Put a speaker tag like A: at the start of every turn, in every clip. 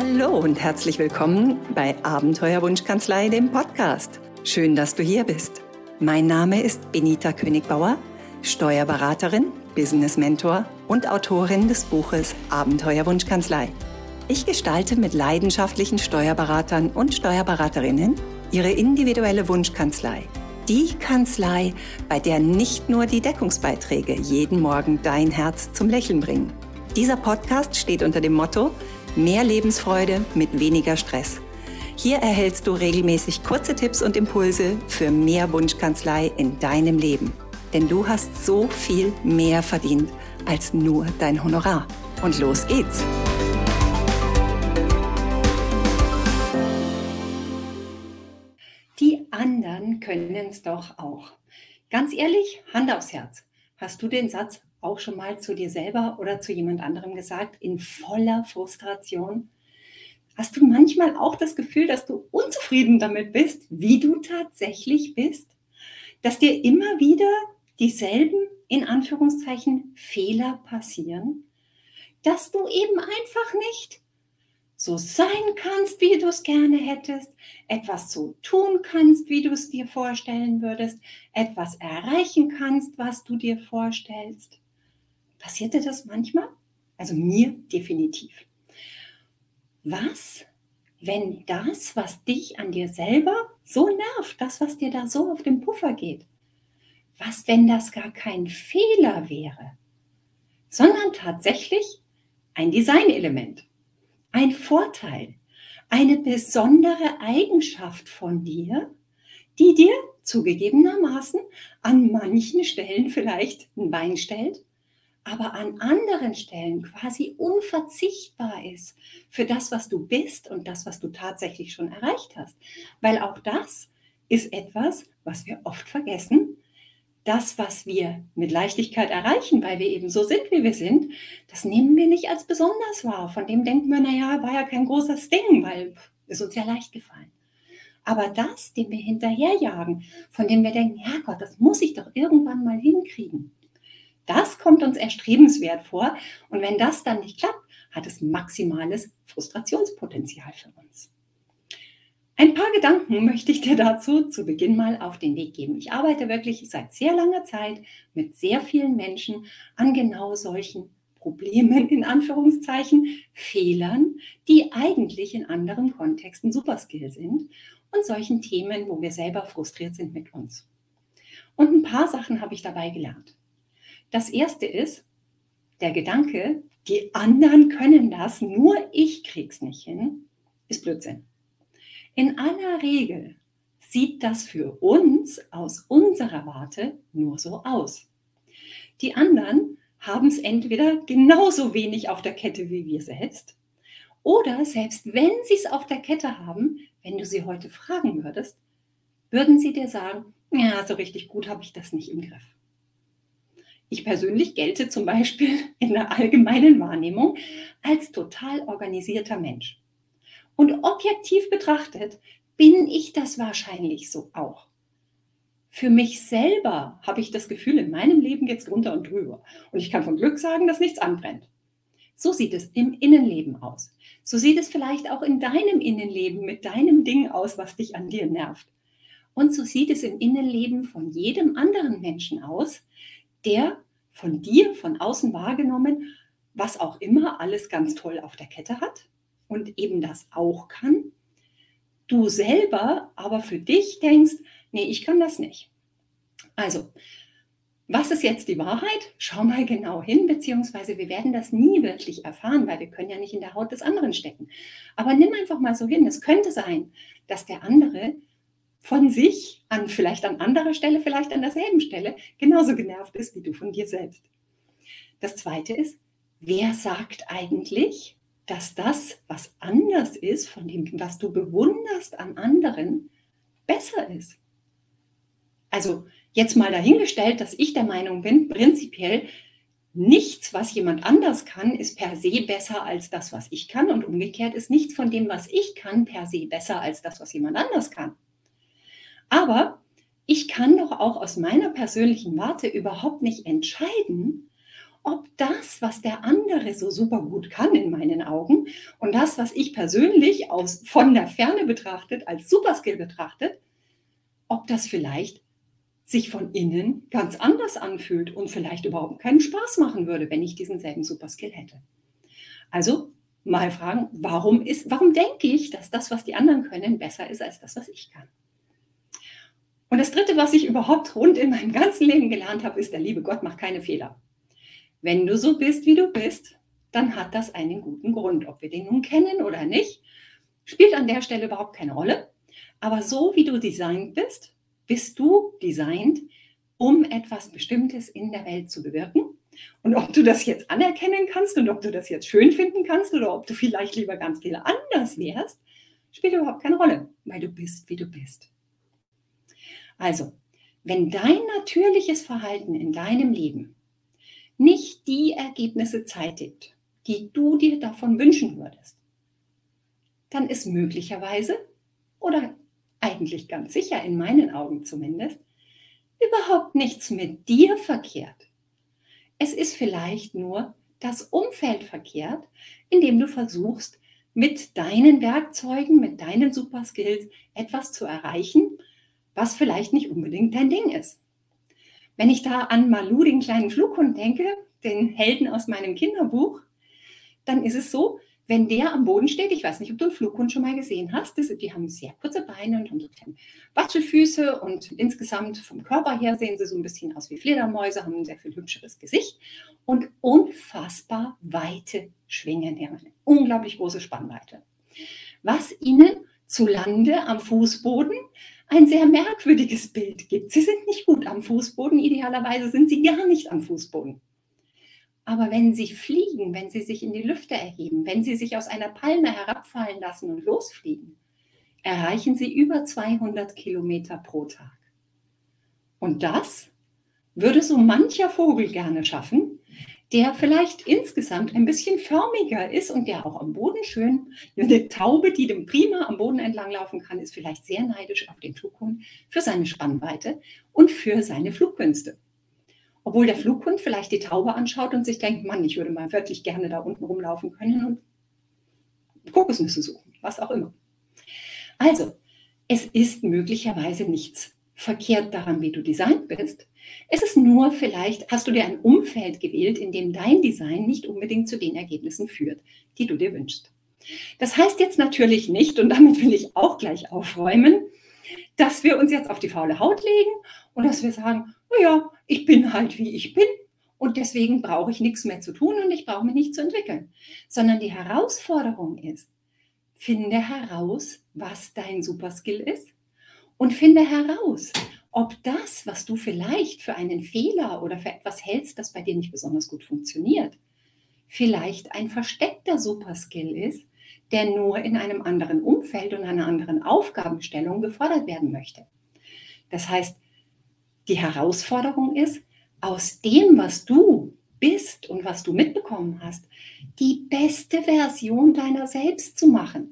A: Hallo und herzlich willkommen bei Abenteuerwunschkanzlei, dem Podcast. Schön, dass du hier bist. Mein Name ist Benita Königbauer, Steuerberaterin, Business Mentor und Autorin des Buches Abenteuerwunschkanzlei. Ich gestalte mit leidenschaftlichen Steuerberatern und Steuerberaterinnen ihre individuelle Wunschkanzlei. Die Kanzlei, bei der nicht nur die Deckungsbeiträge jeden Morgen dein Herz zum Lächeln bringen. Dieser Podcast steht unter dem Motto: Mehr Lebensfreude mit weniger Stress. Hier erhältst du regelmäßig kurze Tipps und Impulse für mehr Wunschkanzlei in deinem Leben. Denn du hast so viel mehr verdient als nur dein Honorar. Und los geht's! Die anderen können es doch auch. Ganz ehrlich, Hand aufs Herz. Hast du den Satz auch schon mal zu dir selber oder zu jemand anderem gesagt, in voller Frustration? Hast du manchmal auch das Gefühl, dass du unzufrieden damit bist, wie du tatsächlich bist? Dass dir immer wieder dieselben, in Anführungszeichen, Fehler passieren? Dass du eben einfach nicht so sein kannst, wie du es gerne hättest, etwas so tun kannst, wie du es dir vorstellen würdest, etwas erreichen kannst, was du dir vorstellst? Passiert dir das manchmal? Also mir definitiv. Was, wenn das, was dich an dir selber so nervt, das, was dir da so auf den Puffer geht, was, wenn das gar kein Fehler wäre, sondern tatsächlich ein Designelement, ein Vorteil, eine besondere Eigenschaft von dir, die dir zugegebenermaßen an manchen Stellen vielleicht ein Bein stellt, aber an anderen Stellen quasi unverzichtbar ist für das, was du bist und das, was du tatsächlich schon erreicht hast. Weil auch das ist etwas, was wir oft vergessen. Das, was wir mit Leichtigkeit erreichen, weil wir eben so sind, wie wir sind, das nehmen wir nicht als besonders wahr. Von dem denken wir, naja, war ja kein großes Ding, weil ist uns ja leicht gefallen. Aber das, dem wir hinterherjagen, von dem wir denken, ja Gott, das muss ich doch irgendwann mal hinkriegen, das kommt uns erstrebenswert vor. Und wenn das dann nicht klappt, hat es maximales Frustrationspotenzial für uns. Ein paar Gedanken möchte ich dir dazu zu Beginn mal auf den Weg geben. Ich arbeite wirklich seit sehr langer Zeit mit sehr vielen Menschen an genau solchen Problemen, in Anführungszeichen, Fehlern, die eigentlich in anderen Kontexten Superskill sind und solchen Themen, wo wir selber frustriert sind mit uns. Und ein paar Sachen habe ich dabei gelernt. Das erste ist, der Gedanke, die anderen können das, nur ich krieg's nicht hin, ist Blödsinn. In aller Regel sieht das für uns aus unserer Warte nur so aus. Die anderen haben es entweder genauso wenig auf der Kette wie wir selbst, oder selbst wenn sie es auf der Kette haben, wenn du sie heute fragen würdest, würden sie dir sagen, ja, so richtig gut habe ich das nicht im Griff. Ich persönlich gelte zum Beispiel in der allgemeinen Wahrnehmung als total organisierter Mensch. Und objektiv betrachtet bin ich das wahrscheinlich so auch. Für mich selber habe ich das Gefühl, in meinem Leben geht es drunter und drüber. Und ich kann von Glück sagen, dass nichts anbrennt. So sieht es im Innenleben aus. So sieht es vielleicht auch in deinem Innenleben mit deinem Ding aus, was dich an dir nervt. Und so sieht es im Innenleben von jedem anderen Menschen aus, der von dir von außen wahrgenommen, was auch immer alles ganz toll auf der Kette hat und eben das auch kann. Du selber aber für dich denkst, nee, ich kann das nicht. Also, was ist jetzt die Wahrheit? Schau mal genau hin, beziehungsweise wir werden das nie wirklich erfahren, weil wir können ja nicht in der Haut des anderen stecken. Aber nimm einfach mal so hin, es könnte sein, dass der andere von sich vielleicht an anderer Stelle, vielleicht an derselben Stelle, genauso genervt ist wie du von dir selbst. Das Zweite ist, wer sagt eigentlich, dass das, was anders ist, von dem, was du bewunderst an anderen, besser ist? Also jetzt mal dahingestellt, dass ich der Meinung bin, prinzipiell nichts, was jemand anders kann, ist per se besser als das, was ich kann. Und umgekehrt ist nichts von dem, was ich kann, per se besser als das, was jemand anders kann. Aber ich kann doch auch aus meiner persönlichen Warte überhaupt nicht entscheiden, ob das, was der andere so super gut kann in meinen Augen und das, was ich persönlich von der Ferne betrachtet, als Superskill betrachtet, ob das vielleicht sich von innen ganz anders anfühlt und vielleicht überhaupt keinen Spaß machen würde, wenn ich diesen selben Superskill hätte. Also mal fragen, warum denke ich, dass das, was die anderen können, besser ist als das, was ich kann? Und das Dritte, was ich überhaupt rund in meinem ganzen Leben gelernt habe, ist, der liebe Gott macht keine Fehler. Wenn du so bist, wie du bist, dann hat das einen guten Grund. Ob wir den nun kennen oder nicht, spielt an der Stelle überhaupt keine Rolle. Aber so wie du designt bist, bist du designt, um etwas Bestimmtes in der Welt zu bewirken. Und ob du das jetzt anerkennen kannst und ob du das jetzt schön finden kannst oder ob du vielleicht lieber ganz viel anders wärst, spielt überhaupt keine Rolle, weil du bist, wie du bist. Also, wenn dein natürliches Verhalten in deinem Leben nicht die Ergebnisse zeitigt, die du dir davon wünschen würdest, dann ist möglicherweise oder eigentlich ganz sicher, in meinen Augen zumindest, überhaupt nichts mit dir verkehrt. Es ist vielleicht nur das Umfeld verkehrt, in dem du versuchst, mit deinen Werkzeugen, mit deinen Superskills etwas zu erreichen, was vielleicht nicht unbedingt dein Ding ist. Wenn ich da an Malu, den kleinen Flughund, denke, den Helden aus meinem Kinderbuch, dann ist es so, wenn der am Boden steht, ich weiß nicht, ob du einen Flughund schon mal gesehen hast, die haben sehr kurze Beine und haben so kleine Watschelfüße und insgesamt vom Körper her sehen sie so ein bisschen aus wie Fledermäuse, haben ein sehr viel hübscheres Gesicht und unfassbar weite Schwingen, die haben eine unglaublich große Spannweite. Was ihnen zu Lande am Fußboden ein sehr merkwürdiges Bild gibt. Sie sind nicht gut am Fußboden, idealerweise sind sie gar nicht am Fußboden. Aber wenn sie fliegen, wenn sie sich in die Lüfte erheben, wenn sie sich aus einer Palme herabfallen lassen und losfliegen, erreichen sie über 200 Kilometer pro Tag. Und das würde so mancher Vogel gerne schaffen, der vielleicht insgesamt ein bisschen förmiger ist und der auch am Boden schön, eine Taube, die dem prima am Boden entlanglaufen kann, ist vielleicht sehr neidisch auf den Flughund für seine Spannweite und für seine Flugkünste. Obwohl der Flughund vielleicht die Taube anschaut und sich denkt, Mann, ich würde mal wirklich gerne da unten rumlaufen können und Kokosnüsse suchen, was auch immer. Also, es ist möglicherweise nichts verkehrt daran, wie du designt bist. Es ist nur vielleicht, hast du dir ein Umfeld gewählt, in dem dein Design nicht unbedingt zu den Ergebnissen führt, die du dir wünschst. Das heißt jetzt natürlich nicht, und damit will ich auch gleich aufräumen, dass wir uns jetzt auf die faule Haut legen und dass wir sagen, naja, ich bin halt wie ich bin und deswegen brauche ich nichts mehr zu tun und ich brauche mich nicht zu entwickeln. Sondern die Herausforderung ist, finde heraus, was dein Superskill ist und finde heraus, ob das, was du vielleicht für einen Fehler oder für etwas hältst, das bei dir nicht besonders gut funktioniert, vielleicht ein versteckter Superskill ist, der nur in einem anderen Umfeld und einer anderen Aufgabenstellung gefordert werden möchte. Das heißt, die Herausforderung ist, aus dem, was du bist und was du mitbekommen hast, die beste Version deiner selbst zu machen.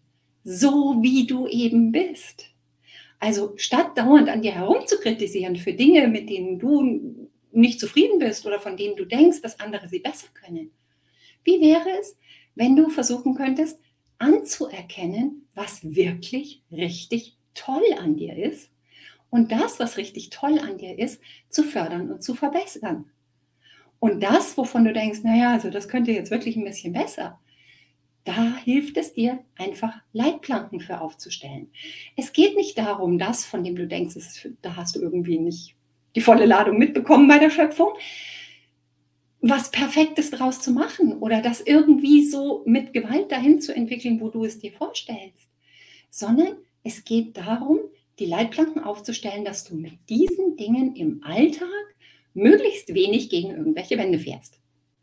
A: So wie du eben bist. Also statt dauernd an dir herumzukritisieren für Dinge, mit denen du nicht zufrieden bist oder von denen du denkst, dass andere sie besser können. Wie wäre es, wenn du versuchen könntest, anzuerkennen, was wirklich richtig toll an dir ist und das, was richtig toll an dir ist, zu fördern und zu verbessern. Und das, wovon du denkst, naja, also das könnte jetzt wirklich ein bisschen besser, da hilft es dir, einfach Leitplanken für aufzustellen. Es geht nicht darum, das, von dem du denkst, da hast du irgendwie nicht die volle Ladung mitbekommen bei der Schöpfung, was Perfektes draus zu machen oder das irgendwie so mit Gewalt dahin zu entwickeln, wo du es dir vorstellst, sondern es geht darum, die Leitplanken aufzustellen, dass du mit diesen Dingen im Alltag möglichst wenig gegen irgendwelche Wände fährst.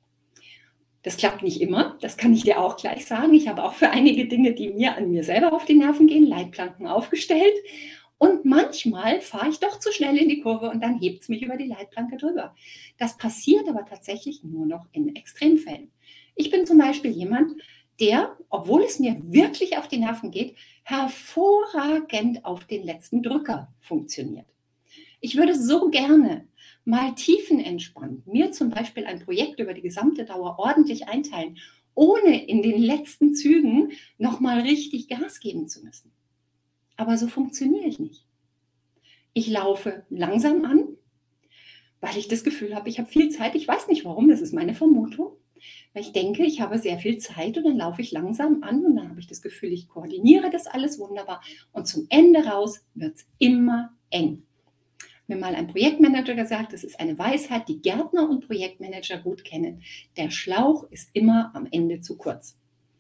A: Das klappt nicht immer, das kann ich dir auch gleich sagen. Ich habe auch für einige Dinge, die mir an mir selber auf die Nerven gehen, Leitplanken aufgestellt. Und manchmal fahre ich doch zu schnell in die Kurve und dann hebt es mich über die Leitplanke drüber. Das passiert aber tatsächlich nur noch in Extremfällen. Ich bin zum Beispiel jemand, der, obwohl es mir wirklich auf die Nerven geht, hervorragend auf den letzten Drücker funktioniert. Ich würde so gerne mal tiefenentspannt mir zum Beispiel ein Projekt über die gesamte Dauer ordentlich einteilen, ohne in den letzten Zügen nochmal richtig Gas geben zu müssen. Aber so funktioniere ich nicht. Ich laufe langsam an, weil ich das Gefühl habe, ich habe viel Zeit. Ich weiß nicht warum, das ist meine Vermutung. Weil ich denke, ich habe sehr viel Zeit und dann laufe ich langsam an und dann habe ich das Gefühl, ich koordiniere das alles wunderbar. Und zum Ende raus wird es immer eng. Mir mal ein Projektmanager gesagt, das ist eine Weisheit, die Gärtner und Projektmanager gut kennen. Der Schlauch ist immer am Ende zu kurz.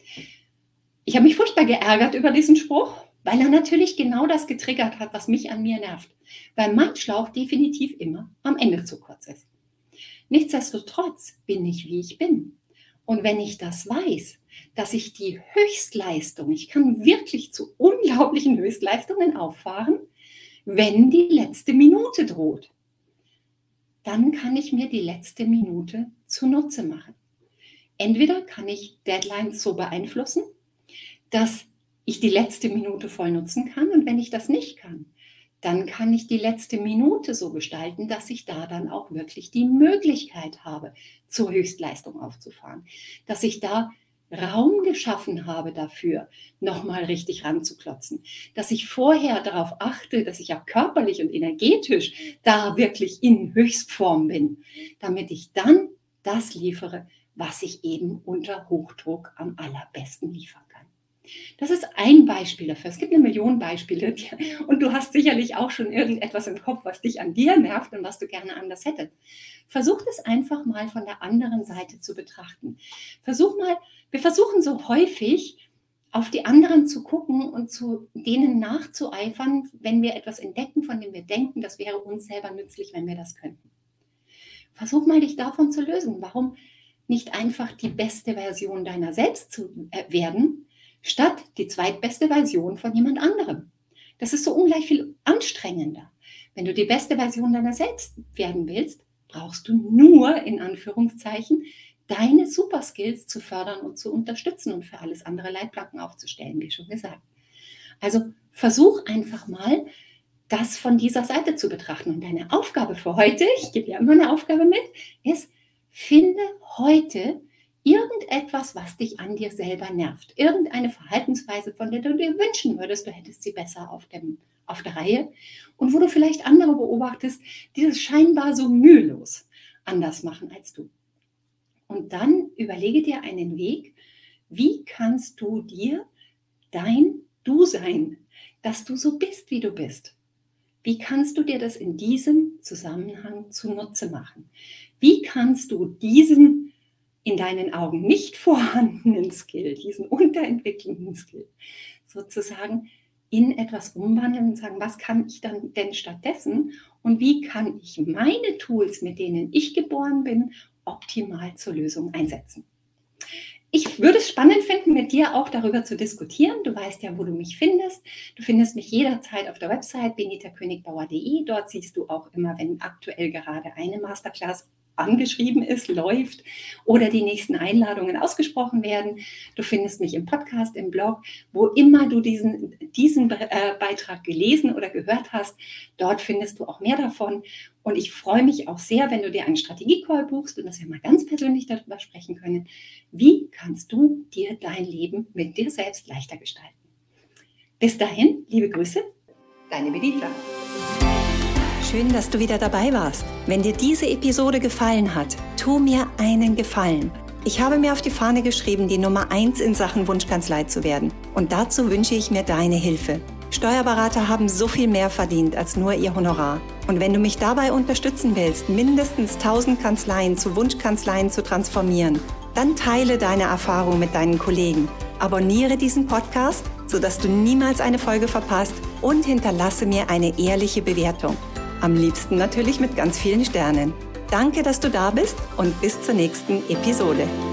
A: Ich habe mich furchtbar geärgert über diesen Spruch, weil er natürlich genau das getriggert hat, was mich an mir nervt. Weil mein Schlauch definitiv immer am Ende zu kurz ist. Nichtsdestotrotz bin ich, wie ich bin. Und wenn ich das weiß, dass ich die Höchstleistung, ich kann wirklich zu unglaublichen Höchstleistungen auffahren, wenn die letzte Minute droht, dann kann ich mir die letzte Minute zunutze machen. Entweder kann ich Deadlines so beeinflussen, dass ich die letzte Minute voll nutzen kann, und wenn ich das nicht kann, dann kann ich die letzte Minute so gestalten, dass ich da dann auch wirklich die Möglichkeit habe, zur Höchstleistung aufzufahren. Dass ich da Raum geschaffen habe dafür, nochmal richtig ranzuklotzen. Dass ich vorher darauf achte, dass ich auch körperlich und energetisch da wirklich in Höchstform bin, damit ich dann das liefere, was ich eben unter Hochdruck am allerbesten liefern kann. Das ist ein Beispiel dafür. Es gibt eine Million Beispiele und du hast sicherlich auch schon irgendetwas im Kopf, was dich an dir nervt und was du gerne anders hättest. Versuch das einfach mal von der anderen Seite zu betrachten. Wir versuchen so häufig auf die anderen zu gucken und zu denen nachzueifern, wenn wir etwas entdecken, von dem wir denken, das wäre uns selber nützlich, wenn wir das könnten. Versuch mal, dich davon zu lösen. Warum nicht einfach die beste Version deiner selbst zu werden, statt die zweitbeste Version von jemand anderem? Das ist so ungleich viel anstrengender. Wenn du die beste Version deiner selbst werden willst, brauchst du nur, in Anführungszeichen, deine Superskills zu fördern und zu unterstützen und für alles andere Leitplanken aufzustellen, wie schon gesagt. Also versuch einfach mal, das von dieser Seite zu betrachten. Und deine Aufgabe für heute, ich gebe dir immer eine Aufgabe mit, ist, finde heute irgendetwas, was dich an dir selber nervt. Irgendeine Verhaltensweise, von der du dir wünschen würdest, du hättest sie besser auf der Reihe. Und wo du vielleicht andere beobachtest, die das scheinbar so mühelos anders machen als du. Und dann überlege dir einen Weg, wie kannst du dir dein Du sein, dass du so bist, wie du bist. Wie kannst du dir das in diesem Zusammenhang zunutze machen? Wie kannst du diesen in deinen Augen nicht vorhandenen Skill, diesen unterentwickelten Skill, sozusagen in etwas umwandeln und sagen, was kann ich dann denn stattdessen und wie kann ich meine Tools, mit denen ich geboren bin, optimal zur Lösung einsetzen? Ich würde es spannend finden, mit dir auch darüber zu diskutieren. Du weißt ja, wo du mich findest. Du findest mich jederzeit auf der Website benitakönigbauer.de. Dort siehst du auch immer, wenn aktuell gerade eine Masterclass angeschrieben ist, läuft oder die nächsten Einladungen ausgesprochen werden. Du findest mich im Podcast, im Blog, wo immer du diesen Beitrag gelesen oder gehört hast. Dort findest du auch mehr davon. Und ich freue mich auch sehr, wenn du dir einen Strategie-Call buchst und dass wir mal ganz persönlich darüber sprechen können. Wie kannst du dir dein Leben mit dir selbst leichter gestalten? Bis dahin, liebe Grüße, deine Benita.
B: Schön, dass du wieder dabei warst. Wenn dir diese Episode gefallen hat, tu mir einen Gefallen. Ich habe mir auf die Fahne geschrieben, die Nummer 1 in Sachen Wunschkanzlei zu werden. Und dazu wünsche ich mir deine Hilfe. Steuerberater haben so viel mehr verdient als nur ihr Honorar. Und wenn du mich dabei unterstützen willst, mindestens 1000 Kanzleien zu Wunschkanzleien zu transformieren, dann teile deine Erfahrung mit deinen Kollegen. Abonniere diesen Podcast, sodass du niemals eine Folge verpasst und hinterlasse mir eine ehrliche Bewertung. Am liebsten natürlich mit ganz vielen Sternen. Danke, dass du da bist und bis zur nächsten Episode.